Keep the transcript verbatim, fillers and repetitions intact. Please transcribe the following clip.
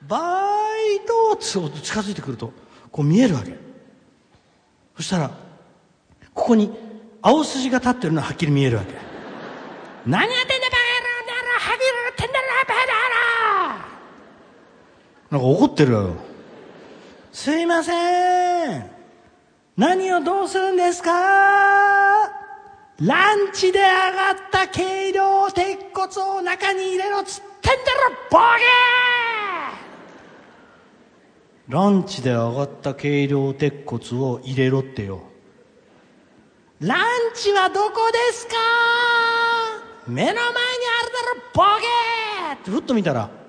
バイトって近づいてくるとこう見えるわけ。そしたらここに青筋が立ってるのははっきり見えるわけ。何やってんだバカ野郎、はっきり言ってんだろバカ野郎。なんか怒ってるよ。すいません、何をどうするんですか。ランチで上がった軽量鉄骨を中に入れろっつってんだろボケー。ランチで上がった軽量鉄骨を入れろってよ。ランチはどこですか。目の前にあるだろボケーってふっと見たら